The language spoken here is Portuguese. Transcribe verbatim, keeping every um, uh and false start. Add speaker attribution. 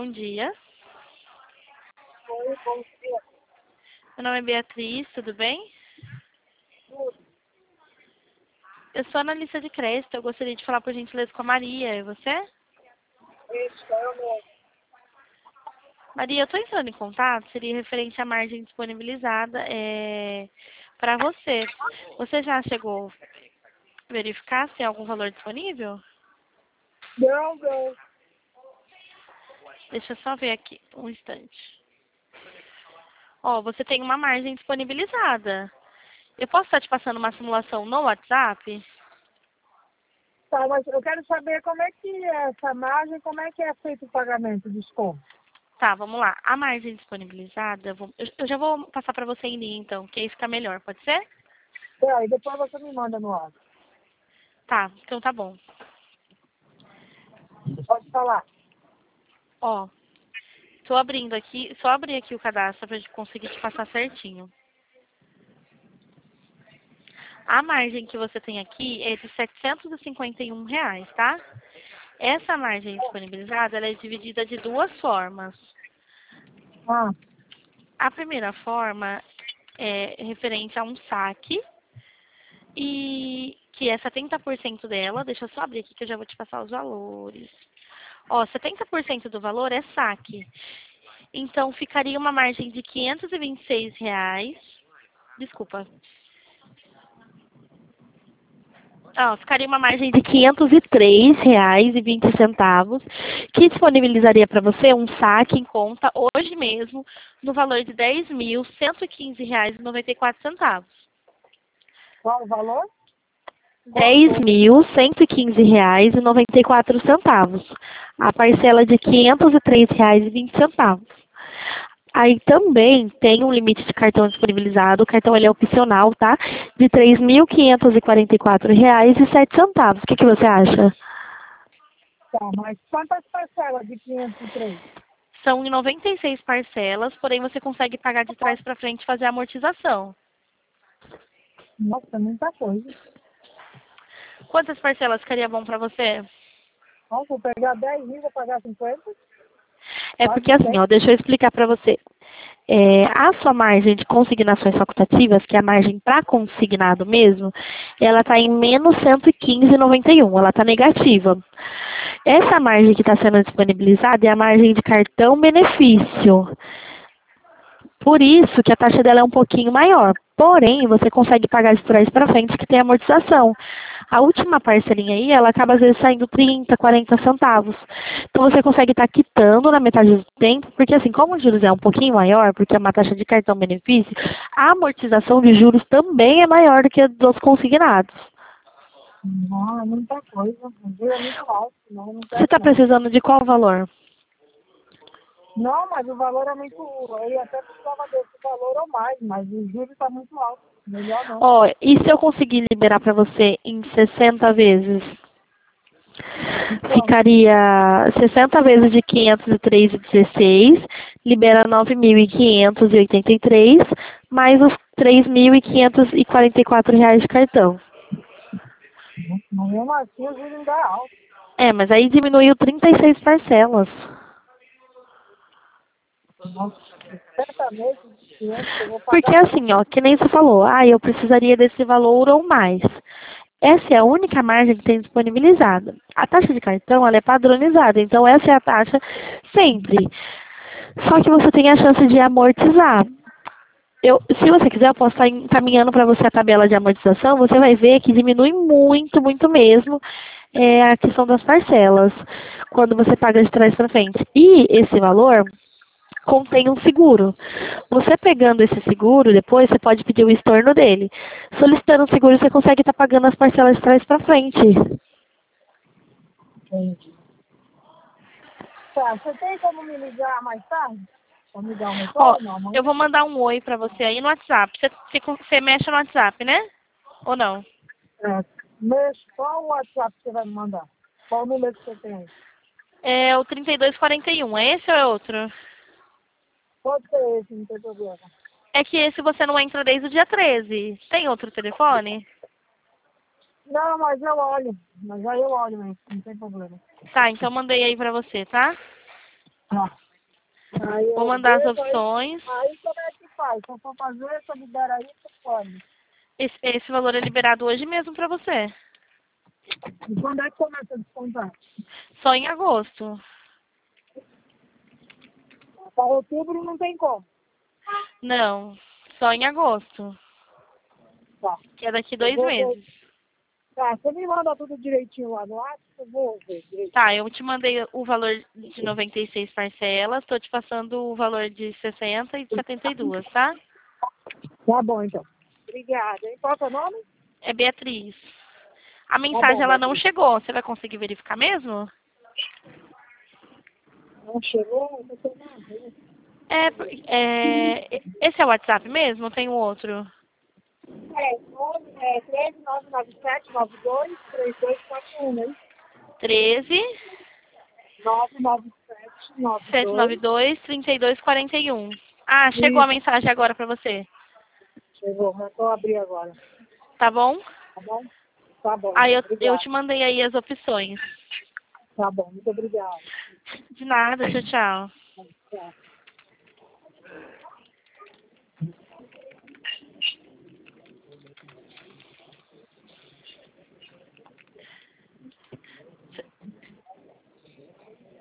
Speaker 1: bom dia.
Speaker 2: Oi, bom dia.
Speaker 1: Meu nome é Beatriz, tudo bem?
Speaker 2: Tudo.
Speaker 1: Eu sou analista de crédito, eu gostaria de falar por gentileza com a Maria, e você?
Speaker 2: Isso, eu mesmo.
Speaker 1: Maria, eu estou entrando em contato, seria referente à margem disponibilizada é, para você. Você já chegou a verificar se tem algum valor disponível?
Speaker 2: Não, não.
Speaker 1: Deixa eu só ver aqui, um instante. Ó, você tem uma margem disponibilizada. Eu posso estar te passando uma simulação no WhatsApp?
Speaker 2: Tá, mas eu quero saber como é que é essa margem, como é que é feito o pagamento dos desconto.
Speaker 1: Tá, vamos lá. A margem disponibilizada, eu, vou- eu- eu já vou passar para você em linha, então, que aí fica melhor, pode ser?
Speaker 2: É, e depois você me manda no ar.
Speaker 1: Tá, então tá bom.
Speaker 2: Pode falar.
Speaker 1: Ó, tô abrindo aqui, só abrir aqui o cadastro pra gente conseguir te passar certinho. A margem que você tem aqui é de setecentos e cinquenta e um reais, tá? Essa margem disponibilizada, ela é dividida de duas formas.
Speaker 2: Ah,
Speaker 1: A primeira forma é referente a um saque, e que é setenta por cento dela, deixa eu só abrir aqui que eu já vou te passar os valores. Ó, setenta por cento do valor é saque. Então, ficaria uma margem de quinhentos e vinte e seis reais. Desculpa. Ó, ficaria uma margem de quinhentos e três reais e vinte centavos, que disponibilizaria para você um saque em conta hoje mesmo, no valor de dez mil cento e quinze reais e noventa e quatro centavos.
Speaker 2: qual o valor?
Speaker 1: dez mil cento e quinze reais e noventa e quatro centavos. A parcela de quinhentos e três reais e vinte centavos. Aí também tem um limite de cartão disponibilizado, o cartão ele é opcional, tá? De três mil quinhentos e quarenta e quatro reais e sete centavos. O que que você acha?
Speaker 2: Tá, mas quantas parcelas de quinhentos e três?
Speaker 1: São em noventa e seis parcelas, porém você consegue pagar de trás para frente e fazer a amortização.
Speaker 2: Nossa, muita coisa.
Speaker 1: Quantas parcelas ficaria bom para você?
Speaker 2: Nossa, vou pegar dez mil, vou pagar cinquenta?
Speaker 1: É
Speaker 2: Quase
Speaker 1: porque assim,
Speaker 2: cem.
Speaker 1: ó, deixa eu explicar para você. É, a sua margem de consignações facultativas, que é a margem para consignado mesmo, ela está em menos cento e quinze vírgula noventa e um, ela está negativa. Essa margem que está sendo disponibilizada é a margem de cartão benefício. Por isso que a taxa dela é um pouquinho maior. Porém, você consegue pagar de trás para frente que tem amortização. A última parcelinha aí, ela acaba às vezes saindo trinta, quarenta centavos. Então você consegue estar quitando na metade do tempo, porque assim, como os juros é um pouquinho maior, porque é uma taxa de cartão benefício, a amortização de juros também é maior do que a dos consignados.
Speaker 2: Não, é muita coisa. O juro é muito alto, não, não
Speaker 1: Você
Speaker 2: quero
Speaker 1: está
Speaker 2: não.
Speaker 1: precisando de qual valor?
Speaker 2: Não, mas o valor é muito. Eu até precisava desse valor ou mais, mas o juro está muito alto. Melhor não.
Speaker 1: Ó, e se eu conseguir liberar para você em sessenta vezes?
Speaker 2: Então,
Speaker 1: Ficaria sessenta vezes de quinhentos e três vírgula dezesseis, libera nove mil quinhentos e oitenta e três, mais os três mil quinhentos e quarenta e quatro reais de cartão.
Speaker 2: mas mesmo assim o juro ainda é alto.
Speaker 1: É, mas aí diminuiu trinta e seis parcelas.
Speaker 2: Nossa, sessenta meses de quinhentos, eu vou
Speaker 1: Porque
Speaker 2: pagar
Speaker 1: assim, ó, que nem você falou, ah, eu precisaria desse valor ou mais. Essa é a única margem que tem disponibilizada. A taxa de cartão, ela é padronizada, então essa é a taxa sempre. Só que você tem a chance de amortizar. Eu, se você quiser, eu posso estar encaminhando para você a tabela de amortização. Você vai ver que diminui muito, muito mesmo é, a questão das parcelas, quando você paga de trás para frente. E esse valor contém um seguro. Você pegando esse seguro, depois você pode pedir o estorno dele. Solicitando o seguro, você consegue estar pagando as parcelas de trás para frente.
Speaker 2: Entendi. Tá, você tem como me ligar mais tarde? Pra me dar um
Speaker 1: Ó,
Speaker 2: retorno
Speaker 1: eu
Speaker 2: amanhã?
Speaker 1: vou mandar um oi para você aí no WhatsApp. Você, você, você mexe no WhatsApp, né? Ou não?
Speaker 2: É. Mas qual o WhatsApp que você vai me mandar? Qual o número que você tem aí?
Speaker 1: É o trinta e dois quarenta e um. É esse ou é outro?
Speaker 2: Pode ser esse, não tem problema.
Speaker 1: É que esse você não entra desde o dia treze. Tem outro telefone?
Speaker 2: Não, mas eu olho. Mas aí eu olho mesmo, não tem problema.
Speaker 1: Tá, então mandei aí pra você, tá?
Speaker 2: Tá. Aí
Speaker 1: Vou
Speaker 2: eu
Speaker 1: mandar as
Speaker 2: vejo, aí,
Speaker 1: opções.
Speaker 2: aí como é que faz? Se eu for fazer, se eu libera aí, você pode.
Speaker 1: Esse, esse valor é liberado hoje mesmo para você.
Speaker 2: E quando é que começa a descontar?
Speaker 1: Só em agosto.
Speaker 2: Para outubro não tem como.
Speaker 1: Não, só em agosto.
Speaker 2: Tá.
Speaker 1: Que é daqui
Speaker 2: Eu
Speaker 1: dois
Speaker 2: vou ver.
Speaker 1: meses.
Speaker 2: Tá, você me manda tudo direitinho lá no WhatsApp, eu vou ver direitinho.
Speaker 1: Tá, eu te mandei o valor de noventa e seis parcelas, estou te passando o valor de sessenta e de setenta e duas, tá?
Speaker 2: Tá bom, então. Obrigada, hein? Qual é o seu nome?
Speaker 1: É Beatriz. A
Speaker 2: Tá
Speaker 1: mensagem
Speaker 2: bom,
Speaker 1: ela não
Speaker 2: Beatriz.
Speaker 1: chegou. Você vai conseguir verificar mesmo?
Speaker 2: Não chegou? Eu tô na rua.
Speaker 1: É, é, esse é o WhatsApp mesmo? Ou tem um outro?
Speaker 2: É, nove, é três nove nove sete nove dois três dois quatro um, né?
Speaker 1: treze,
Speaker 2: nove nove sete nove
Speaker 1: sete nove
Speaker 2: dois.
Speaker 1: dois, trinta e dois, quarenta e um. Ah, chegou a
Speaker 2: Isso,
Speaker 1: mensagem agora para você.
Speaker 2: chegou. Eu tô abrir agora.
Speaker 1: Tá bom?
Speaker 2: Tá bom? Tá bom,
Speaker 1: Aí
Speaker 2: então.
Speaker 1: eu, eu
Speaker 2: Obrigado.
Speaker 1: te mandei aí as opções.
Speaker 2: Tá bom, muito obrigado.
Speaker 1: De nada, tchau, tchau.
Speaker 2: Tchau.